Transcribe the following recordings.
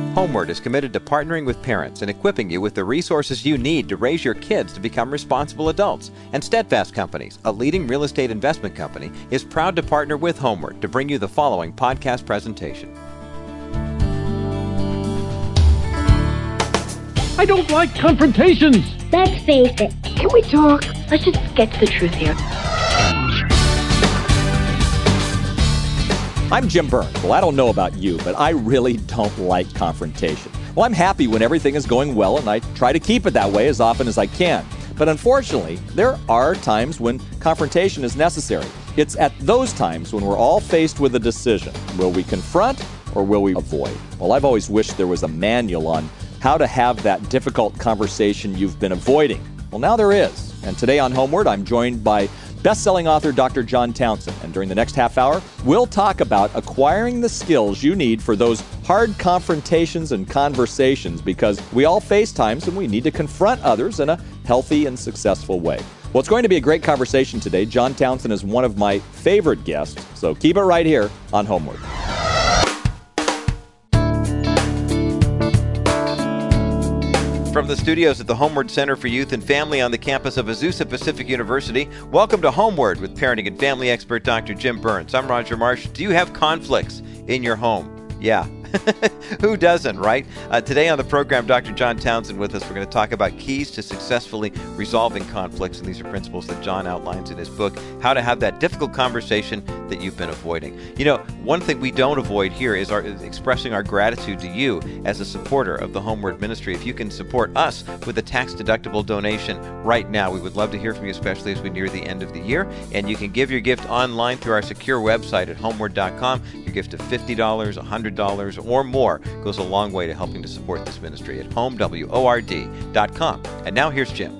Homeward is committed to partnering with parents and equipping you with the resources you need to raise your kids to become responsible adults. And Steadfast Companies, a leading real estate investment company, is proud to partner with Homeward to bring you the following podcast presentation. I don't like confrontations. Let's face it. Can we talk? Let's just get to the truth here. I'm Jim Burns. Well, I don't know about you, but I really don't like confrontation. Well, I'm happy when everything is going well, and I try to keep it that way as often as I can. But unfortunately, there are times when confrontation is necessary. It's at those times when we're all faced with a decision. Will we confront or will we avoid? Well, I've always wished there was a manual on how to have that difficult conversation you've been avoiding. Well, now there is. And today on Homeward, I'm joined by best-selling author Dr. John Townsend. And during the next half hour, we'll talk about acquiring the skills you need for those hard confrontations and conversations, because we all face times when we need to confront others in a healthy and successful way. Well, it's going to be a great conversation today. John Townsend is one of my favorite guests, so keep it right here on Homeward. From the studios at the Homeward Center for Youth and Family on the campus of Azusa Pacific University, welcome to Homeward with parenting and family expert Dr. Jim Burns. I'm Roger Marsh. Do you have conflicts in your home? Yeah. Who doesn't, right? Today on the program, Dr. John Townsend with us. We're going to talk about keys to successfully resolving conflicts, and these are principles that John outlines in his book, How to Have That Difficult Conversation That You've Been Avoiding. You know, one thing we don't avoid here is expressing our gratitude to you as a supporter of the Homeward Ministry. If you can support us with a tax-deductible donation right now, we would love to hear from you, especially as we near the end of the year. And you can give your gift online through our secure website at homeward.com. Your gift of $50, $100, or more goes a long way to helping to support this ministry at homeword.com. And now here's Jim.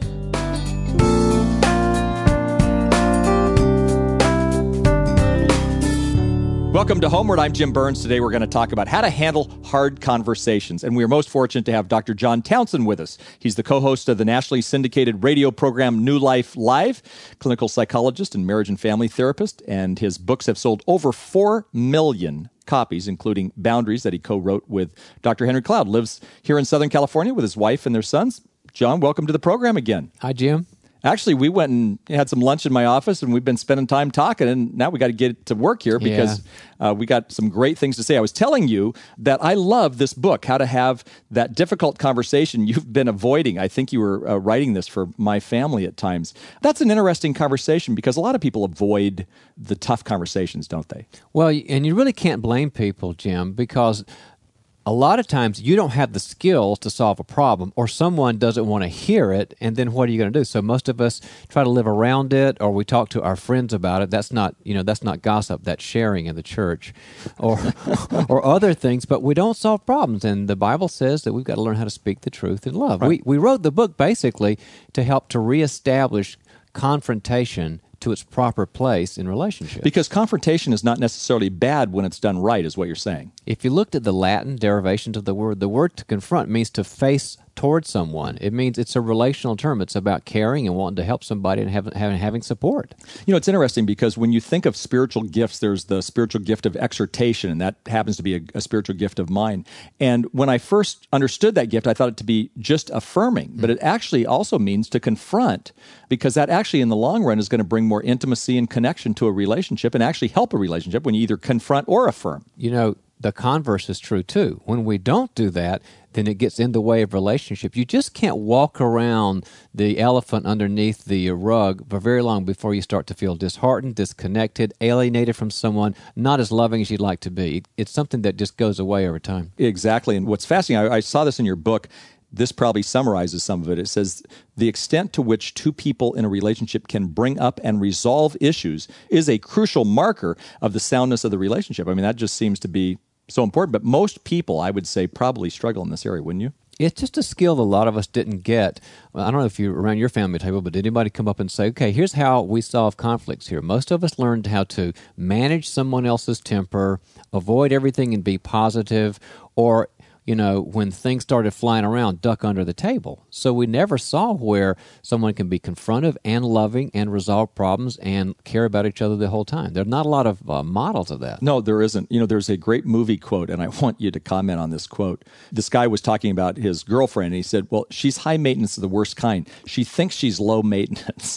Welcome to Homeward. I'm Jim Burns. Today we're going to talk about how to handle hard conversations. And we are most fortunate to have Dr. John Townsend with us. He's the co-host of the nationally syndicated radio program New Life Live, clinical psychologist and marriage and family therapist. And his books have sold over 4 million copies, including Boundaries that he co-wrote with Dr. Henry Cloud. Lives here in Southern California with his wife and their sons. John, welcome to the program again. Hi, Jim. Actually, we went and had some lunch in my office, and we've been spending time talking, and now we got to get to work here because we got some great things to say. I was telling you that I love this book, How to Have That Difficult Conversation You've Been Avoiding. I think you were writing this for my family at times. That's an interesting conversation because a lot of people avoid the tough conversations, don't they? Well, and you really can't blame people, Jim, because a lot of times you don't have the skills to solve a problem, or someone doesn't want to hear it, and then what are you going to do? So most of us try to live around it, or we talk to our friends about it. That's not gossip, that's sharing in the church, or other things, but we don't solve problems. And the Bible says that we've got to learn how to speak the truth in love. Right. We wrote the book basically to help to reestablish confrontation to its proper place in relationships. Because confrontation is not necessarily bad when it's done right, is what you're saying. If you looked at the Latin derivations of the word to confront means to face towards someone. It means it's a relational term. It's about caring and wanting to help somebody and having support. You know, it's interesting because when you think of spiritual gifts, there's the spiritual gift of exhortation, and that happens to be a spiritual gift of mine. And when I first understood that gift, I thought it to be just affirming, but it actually also means to confront, because that actually in the long run is going to bring more intimacy and connection to a relationship and actually help a relationship when you either confront or affirm. You know, the converse is true too. When we don't do that, then it gets in the way of relationship. You just can't walk around the elephant underneath the rug for very long before you start to feel disheartened, disconnected, alienated from someone, not as loving as you'd like to be. It's something that just goes away over time. Exactly. And what's fascinating, I saw this in your book. This probably summarizes some of it. It says, the extent to which two people in a relationship can bring up and resolve issues is a crucial marker of the soundness of the relationship. I mean, that just seems to be so important. But most people, I would say, probably struggle in this area, wouldn't you? It's just a skill that a lot of us didn't get. Well, I don't know if you're around your family table, but did anybody come up and say, okay, here's how we solve conflicts here? Most of us learned how to manage someone else's temper, avoid everything and be positive, or when things started flying around, duck under the table. So we never saw where someone can be confrontive and loving and resolve problems and care about each other the whole time. There's not a lot of models of that. No, there isn't. There's a great movie quote, and I want you to comment on this quote. This guy was talking about his girlfriend, and he said, well, she's high maintenance of the worst kind. She thinks she's low maintenance.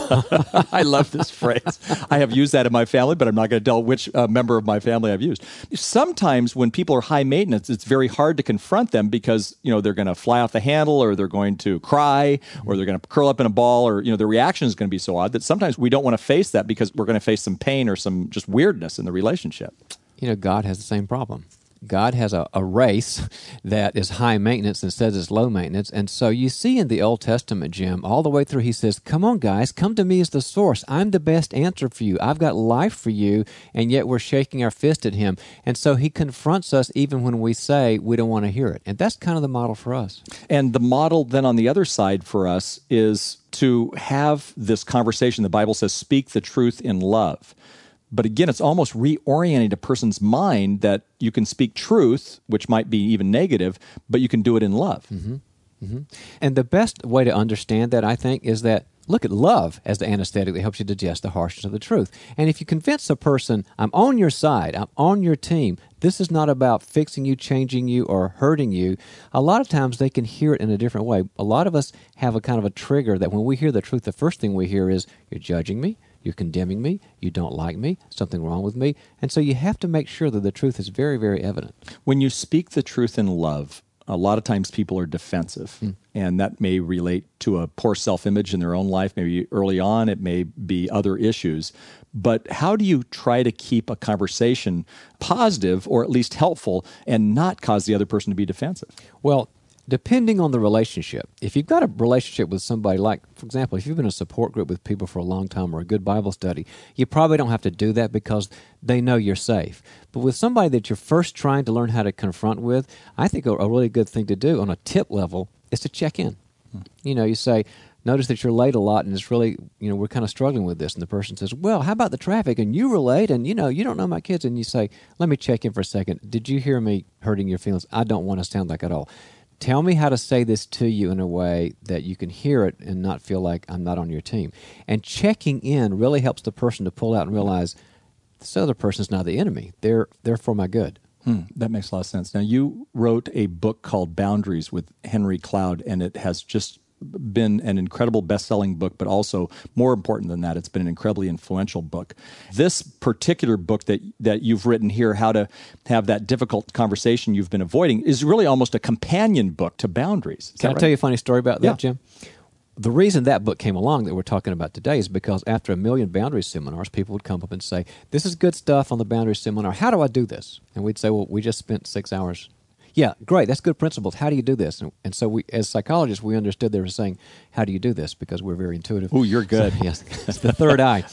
I love this phrase. I have used that in my family, but I'm not going to tell which member of my family I've used. Sometimes when people are high maintenance, it's very hard to confront them because, they're going to fly off the handle, or they're going to cry, or they're going to curl up in a ball, or, their reaction is going to be so odd that sometimes we don't want to face that because we're going to face some pain or some just weirdness in the relationship. God has the same problem. God has a race that is high maintenance and says it's low maintenance. And so you see in the Old Testament, Jim, all the way through, he says, come on, guys, come to me as the source. I'm the best answer for you. I've got life for you. And yet we're shaking our fist at him. And so he confronts us even when we say we don't want to hear it. And that's kind of the model for us. And the model then on the other side for us is to have this conversation. The Bible says, speak the truth in love. But again, it's almost reorienting a person's mind that you can speak truth, which might be even negative, but you can do it in love. Mm-hmm. Mm-hmm. And the best way to understand that, I think, is that look at love as the anesthetic that helps you digest the harshness of the truth. And if you convince a person, I'm on your side, I'm on your team, this is not about fixing you, changing you, or hurting you, a lot of times they can hear it in a different way. A lot of us have a kind of a trigger that when we hear the truth, the first thing we hear is, you're judging me, you're condemning me, you don't like me, something wrong with me. And so you have to make sure that the truth is very, very evident. When you speak the truth in love, a lot of times people are defensive, and that may relate to a poor self-image in their own life. Maybe early on, it may be other issues. But how do you try to keep a conversation positive or at least helpful and not cause the other person to be defensive? Well, depending on the relationship, if you've got a relationship with somebody like, for example, if you've been in a support group with people for a long time or a good Bible study, you probably don't have to do that because they know you're safe. But with somebody that you're first trying to learn how to confront with, I think a really good thing to do on a tip level is to check in. You say, notice that you're late a lot and it's really, we're kind of struggling with this. And the person says, well, how about the traffic? And you were late and, you don't know my kids. And you say, let me check in for a second. Did you hear me hurting your feelings? I don't want to sound like at all. Tell me how to say this to you in a way that you can hear it and not feel like I'm not on your team. And checking in really helps the person to pull out and realize this other person's not the enemy. They're for my good. That makes a lot of sense. Now, you wrote a book called Boundaries with Henry Cloud, and it has just been an incredible best-selling book, but also, more important than that, it's been an incredibly influential book. This particular book that you've written here, How to Have That Difficult Conversation You've Been Avoiding, is really almost a companion book to Boundaries. Can I tell you a funny story about that, Yeah. Jim? The reason that book came along that we're talking about today is because after 1 million boundaries seminars, people would come up and say, this is good stuff on the boundaries seminar. How do I do this? And we'd say, well, we just spent 6 hours. Yeah, great. That's good principles. How do you do this? And so we, as psychologists, we understood they were saying, how do you do this? Because we're very intuitive. Oh, you're good. So, yes, it's the third eye.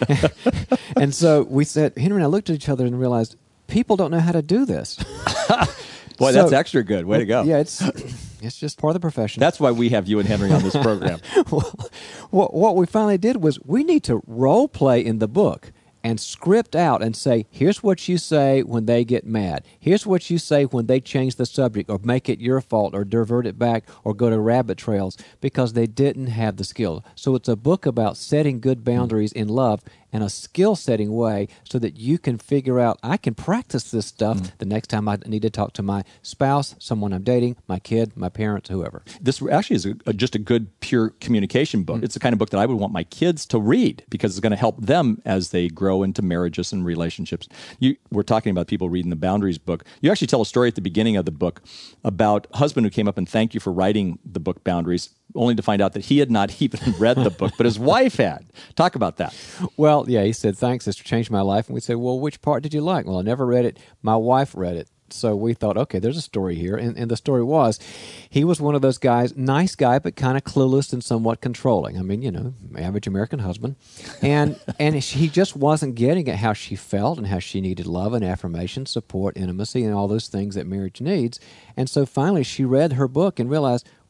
And so we said, Henry and I looked at each other and realized, people don't know how to do this. Boy, that's extra good. Way to go. Yeah, it's just part of the profession. That's why we have you and Henry on this program. Well, what we finally did was we need to role play in the book and script out and say, here's what you say when they get mad. Here's what you say when they change the subject or make it your fault or divert it back or go to rabbit trails because they didn't have the skill. So it's a book about setting good boundaries in love in a skill-setting way so that you can figure out, I can practice this stuff the next time I need to talk to my spouse, someone I'm dating, my kid, my parents, whoever. This actually is just a good, pure communication book. It's the kind of book that I would want my kids to read because it's going to help them as they grow into marriages and relationships. We're talking about people reading the Boundaries book. You actually tell a story at the beginning of the book about a husband who came up and thanked you for writing the book Boundaries, only to find out that he had not even read the book, but his wife had. Talk about that. Well, yeah, he said, thanks, it's changed my life. And we said, well, which part did you like? Well, I never read it. My wife read it. So we thought, okay, there's a story here. And the story was, he was one of those guys, nice guy, but kind of clueless and somewhat controlling. I mean, average American husband. And he just wasn't getting at how she felt and how she needed love and affirmation, support, intimacy, and all those things that marriage needs. And so finally she read her book and realized,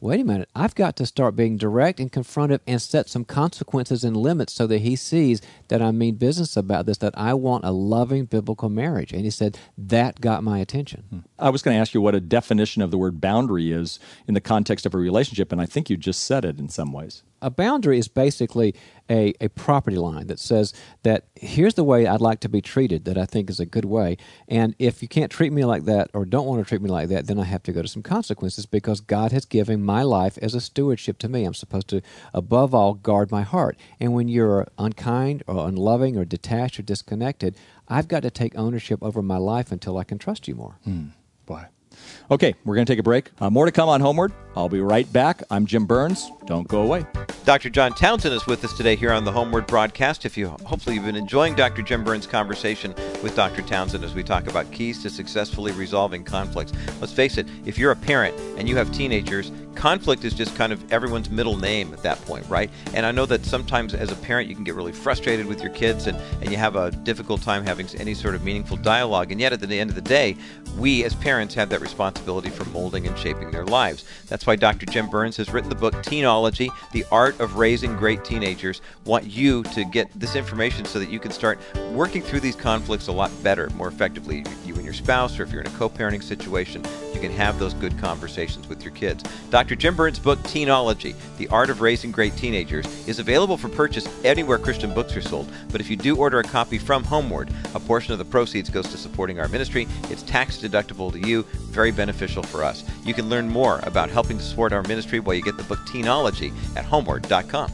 wait a minute, I've got to start being direct and confrontive and set some consequences and limits so that he sees that I mean business about this, that I want a loving biblical marriage. And he said, that got my attention. I was going to ask you what a definition of the word boundary is in the context of a relationship, and I think you just said it in some ways. A boundary is basically a property line that says that here's the way I'd like to be treated that I think is a good way. And if you can't treat me like that or don't want to treat me like that, then I have to go to some consequences because God has given my life as a stewardship to me. I'm supposed to, above all, guard my heart. And when you're unkind or unloving or detached or disconnected, I've got to take ownership over my life until I can trust you more. Boy. Okay, we're going to take a break. More to come on Homeward. I'll be right back. I'm Jim Burns. Don't go away. Dr. John Townsend is with us today here on the Homeward broadcast. Hopefully you've been enjoying Dr. Jim Burns' conversation with Dr. Townsend as we talk about keys to successfully resolving conflicts. Let's face it, if you're a parent and you have teenagers, conflict is just kind of everyone's middle name at that point, right? And I know that sometimes as a parent you can get really frustrated with your kids and you have a difficult time having any sort of meaningful dialogue. And yet at the end of the day, we as parents have that responsibility for molding and shaping their lives. That's why Dr. Jim Burns has written the book Teenology, The Art of Raising Great Teenagers. Want you to get this information so that you can start working through these conflicts a lot better, more effectively. You and your spouse, or if you're in a co-parenting situation, you can have those good conversations with your kids. Dr. Jim Burns' book, Teenology, The Art of Raising Great Teenagers, is available for purchase anywhere Christian books are sold. But if you do order a copy from Homeward, a portion of the proceeds goes to supporting our ministry. It's tax deductible to you, very beneficial for us. You can learn more about helping to support our ministry while you get the book Teenology at homeward.com.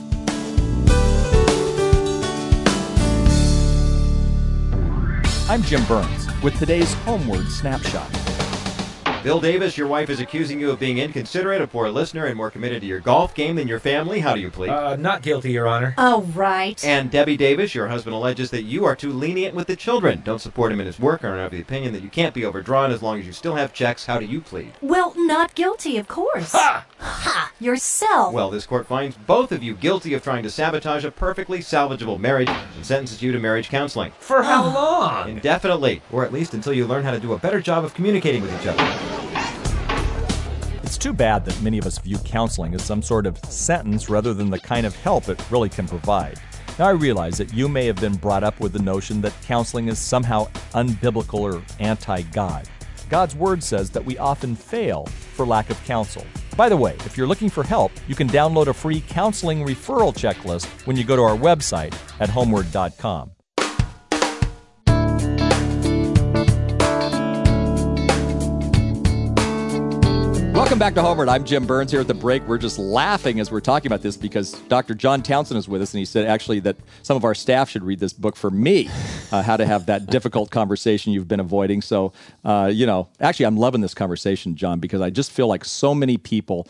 I'm Jim Burns with today's Homeward Snapshot. Bill Davis, your wife is accusing you of being inconsiderate, a poor listener, and more committed to your golf game than your family. How do you plead? Not guilty, Your Honor. Oh, right. And Debbie Davis, your husband alleges that you are too lenient with the children. Don't support him in his work, or are of the opinion that you can't be overdrawn as long as you still have checks. How do you plead? Well, not guilty, of course. Ha! Ha! Yourself. Well, this court finds both of you guilty of trying to sabotage a perfectly salvageable marriage and sentences you to marriage counseling. For how long? Indefinitely, or at least until you learn how to do a better job of communicating with each other. It's too bad that many of us view counseling as some sort of sentence rather than the kind of help it really can provide. Now, I realize that you may have been brought up with the notion that counseling is somehow unbiblical or anti-God. God's Word says that we often fail for lack of counsel. By the way, if you're looking for help, you can download a free counseling referral checklist when you go to our website at homeward.com. Welcome back to Homeward. I'm Jim Burns here at the break. We're just laughing as we're talking about this because Dr. John Townsend is with us, and he said actually that some of our staff should read this book for me, how to have that difficult conversation you've been avoiding. So, actually I'm loving this conversation, John, because I just feel like so many people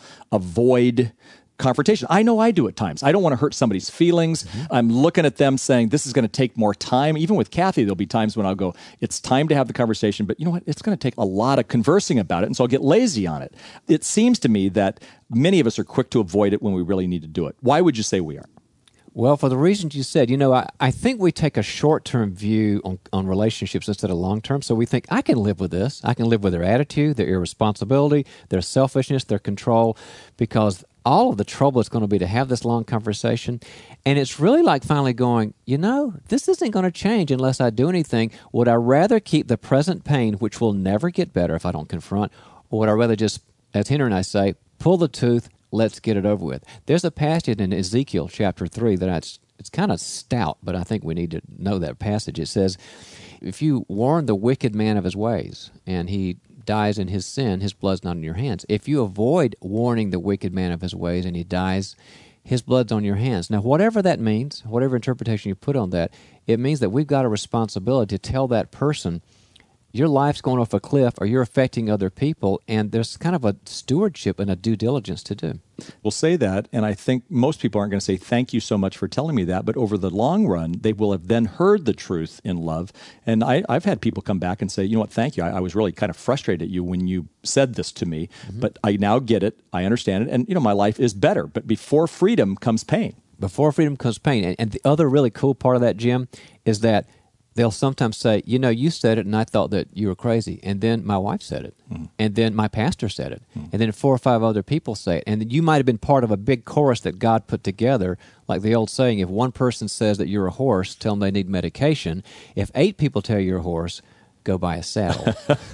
avoid confrontation. I know I do at times. I don't want to hurt somebody's feelings. I'm looking at them saying, this is going to take more time. Even with Kathy, there'll be times when I'll go, it's time to have the conversation, but you know what? It's going to take a lot of conversing about it, and so I'll get lazy on it. It seems to me that many of us are quick to avoid it when we really need to do it. Why would you say we are? Well, for the reasons you said, I think we take a short-term view on relationships instead of long-term. So we think, I can live with this. I can live with their attitude, their irresponsibility, their selfishness, their control, because all of the trouble is going to be to have this long conversation. And it's really like finally going, this isn't going to change unless I do anything. Would I rather keep the present pain, which will never get better if I don't confront, or would I rather just, as Henry and I say, pull the tooth, let's get it over with? There's a passage in Ezekiel chapter 3 that it's kind of stout, but I think we need to know that passage. It says, if you warn the wicked man of his ways, and he dies in his sin, his blood's not in your hands. If you avoid warning the wicked man of his ways and he dies, his blood's on your hands. Now, whatever that means, whatever interpretation you put on that, it means that we've got a responsibility to tell that person, your life's going off a cliff or you're affecting other people, and there's kind of a stewardship and a due diligence to do. We'll say that, and I think most people aren't going to say, thank you so much for telling me that, but over the long run, they will have then heard the truth in love. And I've had people come back and say, you know what, thank you. I was really kind of frustrated at you when you said this to me, but I now get it, I understand it, and my life is better. But before freedom comes pain. Before freedom comes pain. And the other really cool part of that, Jim, is that they'll sometimes say, you said it and I thought that you were crazy. And then my wife said it. And then my pastor said it. And then 4 or 5 other people say it. And then you might have been part of a big chorus that God put together. Like the old saying, if one person says that you're a horse, tell them they need medication. If 8 people tell you're a horse, go buy a saddle.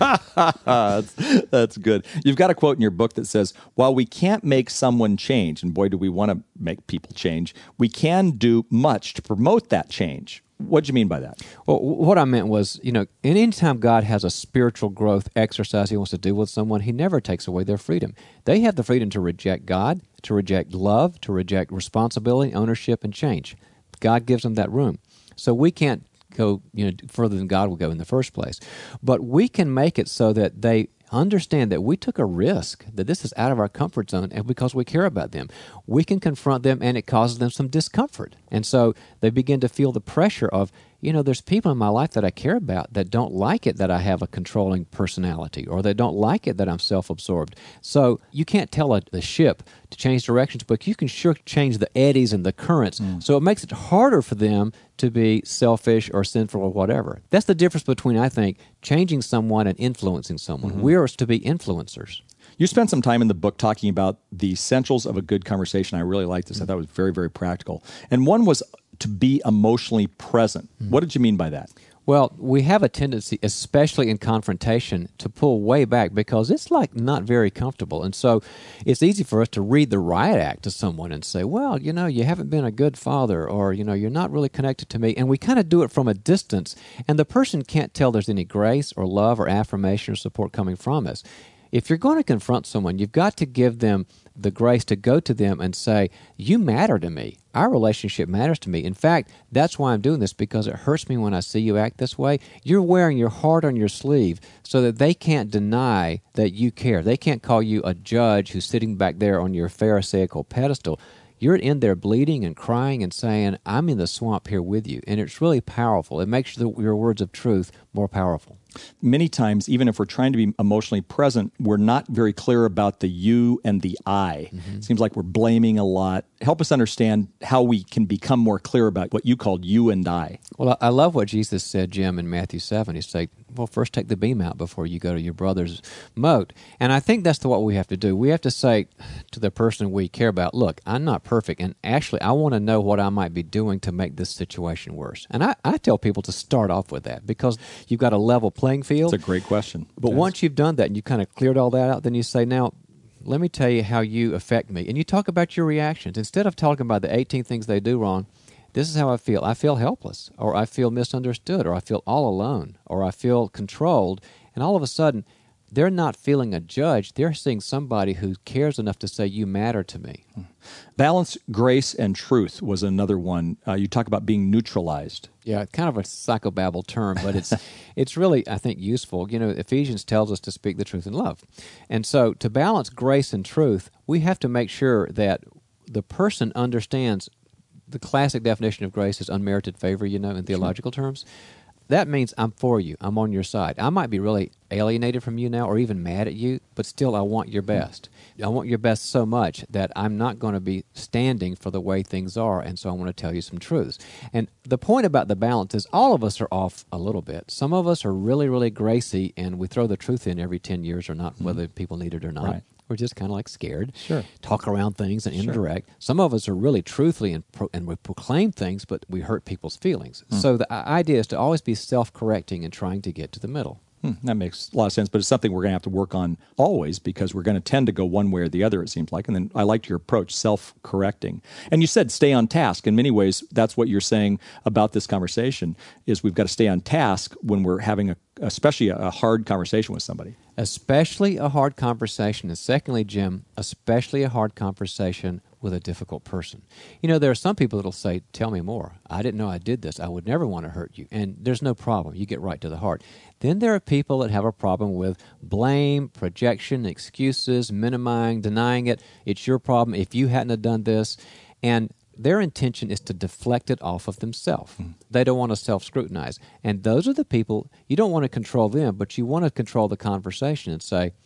That's good. You've got a quote in your book that says, while we can't make someone change, and boy, do we want to make people change, we do much to promote that change. What do you mean by that? Well, what I meant was, anytime God has a spiritual growth exercise he wants to do with someone, he never takes away their freedom. They have the freedom to reject God, to reject love, to reject responsibility, ownership, and change. God gives them that room. So we can't go further than God will go in the first place. But we can make it so that they understand that we took a risk, that this is out of our comfort zone, and because we care about them. We can confront them, and it causes them some discomfort. And so they begin to feel the pressure of, there's people in my life that I care about that don't like it that I have a controlling personality, or they don't like it that I'm self-absorbed. So you can't tell a ship to change directions, but you can sure change the eddies and the currents. So it makes it harder for them to be selfish or sinful or whatever. That's the difference between, I think, changing someone and influencing someone. We are to be influencers. You spent some time in the book talking about the essentials of a good conversation. I really liked this. I thought it was very, very practical. And one was to be emotionally present. What did you mean by that? Well, we have a tendency, especially in confrontation, to pull way back because it's not very comfortable. And so it's easy for us to read the riot act to someone and say, well, you haven't been a good father, or, you're not really connected to me. And we kind of do it from a distance, and the person can't tell there's any grace or love or affirmation or support coming from us. If you're going to confront someone, you've got to give them the grace to go to them and say, you matter to me. Our relationship matters to me. In fact, that's why I'm doing this, because it hurts me when I see you act this way. You're wearing your heart on your sleeve so that they can't deny that you care. They can't call you a judge who's sitting back there on your Pharisaical pedestal. You're in there bleeding and crying and saying, I'm in the swamp here with you. And it's really powerful. It makes your words of truth more powerful. Many times, even if we're trying to be emotionally present, we're not very clear about the you and the I. It seems like we're blaming a lot. Help us understand how we can become more clear about what you called you and I. Well, I love what Jesus said, Jim, in Matthew 7. He said, well, first take the beam out before you go to your brother's moat. And I think that's what we have to do. We have to say to the person we care about, look, I'm not perfect, and actually I want to know what I might be doing to make this situation worse. And I tell people to start off with that, because you've got a level playing field. That's a great question. But once you've done that and you kind of cleared all that out, then you say, now, let me tell you how you affect me. And you talk about your reactions. Instead of talking about the 18 things they do wrong, this is how I feel. I feel helpless, or I feel misunderstood, or I feel all alone, or I feel controlled. And all of a sudden, they're not feeling a judge. They're seeing somebody who cares enough to say, you matter to me. Balance, grace, and truth was another one. You talk about being neutralized. Yeah, kind of a psychobabble term, but it's really, I think, useful. Ephesians tells us to speak the truth in love. And so to balance grace and truth, we have to make sure that the person understands the classic definition of grace is unmerited favor, in theological terms. That means I'm for you. I'm on your side. I might be really alienated from you now or even mad at you, but still I want your best. I want your best so much that I'm not going to be standing for the way things are, and so I want to tell you some truths. And the point about the balance is all of us are off a little bit. Some of us are really, really gracy, and we throw the truth in every 10 years or not, whether people need it or not. Right. We're just kind of like scared, Sure. talk around things and indirect. Some of us are really truthfully and we proclaim things, but we hurt people's feelings. So the idea is to always be self-correcting and trying to get to the middle. That makes a lot of sense, but it's something we're going to have to work on always, because we're going to tend to go one way or the other, it seems like. And then I liked your approach, self-correcting. And you said stay on task. In many ways, that's what you're saying about this conversation, is we've got to stay on task when we're having especially a hard conversation with somebody. Especially a hard conversation. And secondly, Jim, especially a hard conversation with a difficult person. There are some people that will say, tell me more. I didn't know I did this. I would never want to hurt you. And there's no problem. You get right to the heart. Then there are people that have a problem with blame, projection, excuses, minimizing, denying it. It's your problem if you hadn't have done this. And their intention is to deflect it off of themselves. They don't want to self-scrutinize. And those are the people, you don't want to control them, but you want to control the conversation and say,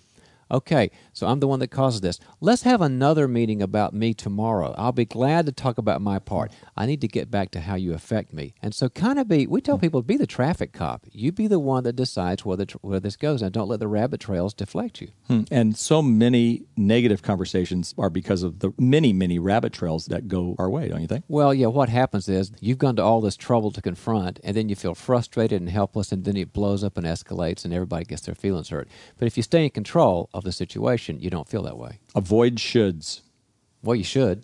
Okay, so I'm the one that causes this. Let's have another meeting about me tomorrow. I'll be glad to talk about my part. I need to get back to how you affect me. And so we tell people, be the traffic cop. You be the one that decides where this goes, and don't let the rabbit trails deflect you. And so many negative conversations are because of the many, many rabbit trails that go our way, don't you think? Well, yeah, what happens is you've gone to all this trouble to confront, and then you feel frustrated and helpless, and then it blows up and escalates, and everybody gets their feelings hurt. But if you stay in control of the situation, you don't feel that way. Avoid shoulds. Well, you should.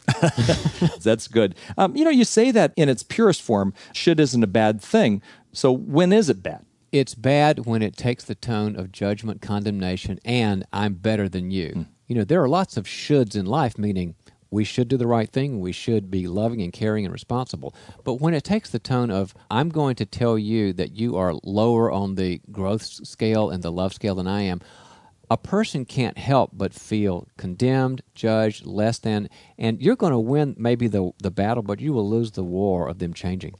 That's good. You say that in its purest form, should isn't a bad thing. So when is it bad? It's bad when it takes the tone of judgment, condemnation, and I'm better than you. There are lots of shoulds in life, meaning we should do the right thing, we should be loving and caring and responsible. But when it takes the tone of, I'm going to tell you that you are lower on the growth scale and the love scale than I am, a person can't help but feel condemned, judged, less than, and you're going to win maybe the battle, but you will lose the war of them changing.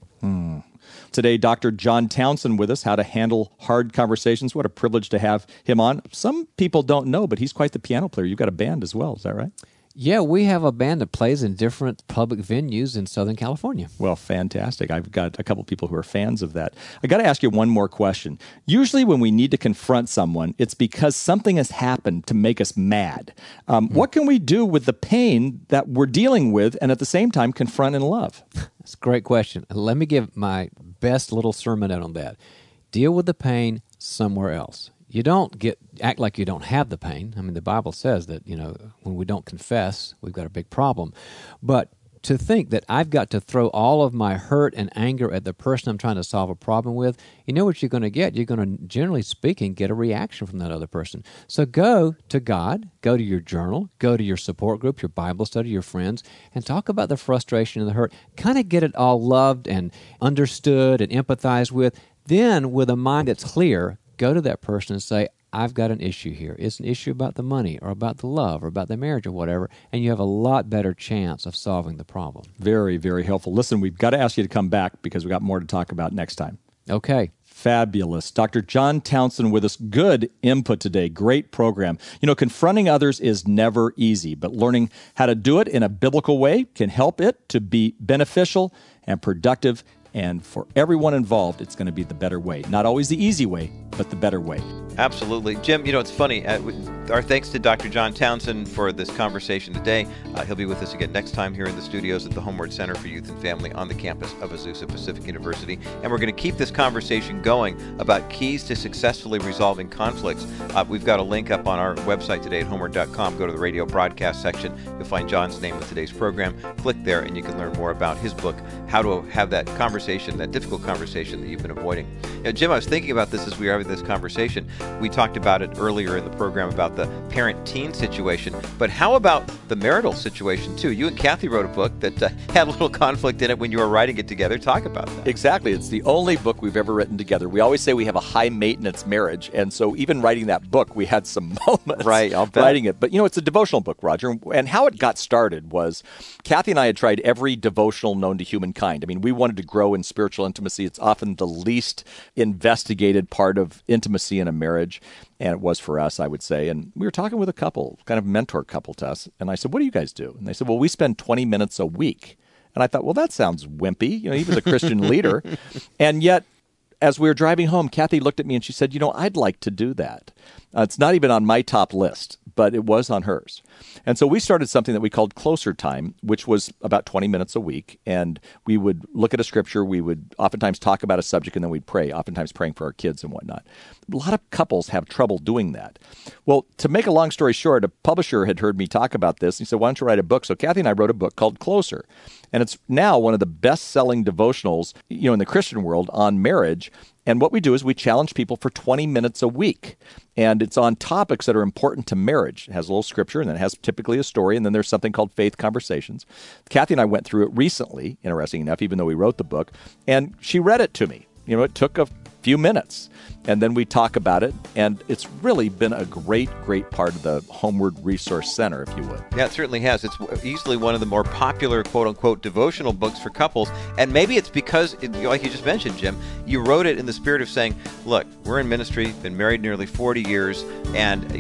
Today, Dr. John Townsend with us, how to handle hard conversations. What a privilege to have him on. Some people don't know, but he's quite the piano player. You've got a band as well, is that right? Yeah, we have a band that plays in different public venues in Southern California. Well, fantastic. I've got a couple people who are fans of that. I got to ask you one more question. Usually when we need to confront someone, it's because something has happened to make us mad. What can we do with the pain that we're dealing with and at the same time confront and love? That's a great question. Let me give my best little sermon out on that. Deal with the pain somewhere else. You don't act like you don't have the pain. I mean, the Bible says that, when we don't confess, we've got a big problem. But to think that I've got to throw all of my hurt and anger at the person I'm trying to solve a problem with, you know what you're going to get? You're going to, generally speaking, get a reaction from that other person. So go to God, go to your journal, go to your support group, your Bible study, your friends, and talk about the frustration and the hurt. Kind of get it all loved and understood and empathized with. Then, with a mind that's clear, go to that person and say, I've got an issue here. It's an issue about the money or about the love or about the marriage or whatever, and you have a lot better chance of solving the problem. Very, very helpful. Listen, we've got to ask you to come back because we've got more to talk about next time. Okay. Fabulous. Dr. John Townsend with us. Good input today. Great program. Confronting others is never easy, but learning how to do it in a biblical way can help it to be beneficial and productive. And for everyone involved, it's going to be the better way. Not always the easy way, but the better way. Absolutely. Jim, it's funny. Our thanks to Dr. John Townsend for this conversation today. He'll be with us again next time here in the studios at the Homeward Center for Youth and Family on the campus of Azusa Pacific University. And we're going to keep this conversation going about keys to successfully resolving conflicts. We've got a link up on our website today at homeward.com. Go to the radio broadcast section. You'll find John's name with today's program. Click there and you can learn more about his book, How to Have That Conversation, that difficult conversation that you've been avoiding. Jim, I was thinking about this as we were having this conversation. We talked about it earlier in the program about the parent-teen situation, but how about the marital situation too? You and Kathy wrote a book that had a little conflict in it when you were writing it together. Talk about that. Exactly. It's the only book we've ever written together. We always say we have a high-maintenance marriage, and so even writing that book, we had some moments writing it. But, it's a devotional book, Roger, and how it got started was Kathy and I had tried every devotional known to humankind. I mean, we wanted to grow in spiritual intimacy. It's often the least investigated part of intimacy in a marriage. And it was for us, I would say. And we were talking with a couple, kind of mentor couple to us. And I said, what do you guys do? And they said, well, we spend 20 minutes a week. And I thought, well, that sounds wimpy. He was a Christian leader. And yet, as we were driving home, Kathy looked at me and she said, I'd like to do that. It's not even on my top list, but it was on hers. And so we started something that we called Closer Time, which was about 20 minutes a week. And we would look at a scripture. We would oftentimes talk about a subject, and then we'd pray, oftentimes praying for our kids and whatnot. A lot of couples have trouble doing that. Well, to make a long story short, a publisher had heard me talk about this. He said, why don't you write a book? So Kathy and I wrote a book called Closer. And it's now one of the best-selling devotionals, in the Christian world on marriage. And what we do is we challenge people for 20 minutes a week. And it's on topics that are important to marriage. It has a little scripture, and then it has typically a story, and then there's something called Faith Conversations. Kathy and I went through it recently, interesting enough, even though we wrote the book, and she read it to me. It took a few minutes, and then we talk about it, and it's really been a great, great part of the Homeward Resource Center, if you would. Yeah, it certainly has. It's easily one of the more popular, quote-unquote, devotional books for couples, and maybe it's because, like you just mentioned, Jim, you wrote it in the spirit of saying, look, we're in ministry, been married nearly 40 years, and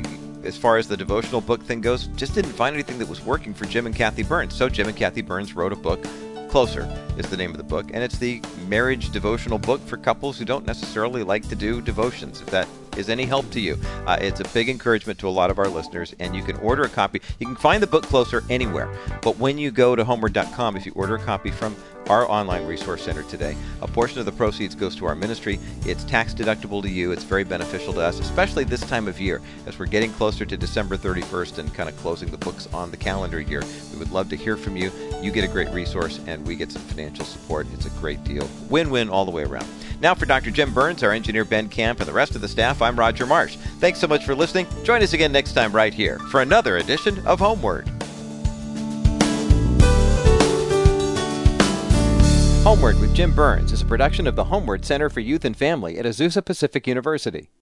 as far as the devotional book thing goes, just didn't find anything that was working for Jim and Kathy Burns. So Jim and Kathy Burns wrote a book. Closer is the name of the book, and it's the marriage devotional book for couples who don't necessarily like to do devotions. If that is any help to you, it's a big encouragement to a lot of our listeners, and you can order a copy. You can find the book Closer anywhere, but when you go to homeward.com, if you order a copy from our online resource center today, a portion of the proceeds goes to our ministry. It's tax deductible to you. It's very beneficial to us, especially this time of year as we're getting closer to December 31st and kind of closing the books on the calendar year. We would love to hear from you. You get a great resource and we get some financial support. It's a great deal. Win-win all the way around. Now for Dr. Jim Burns, our engineer Ben Camp, and the rest of the staff, I'm Roger Marsh. Thanks so much for listening. Join us again next time right here for another edition of Homeward. Homeward with Jim Burns is a production of the Homeward Center for Youth and Family at Azusa Pacific University.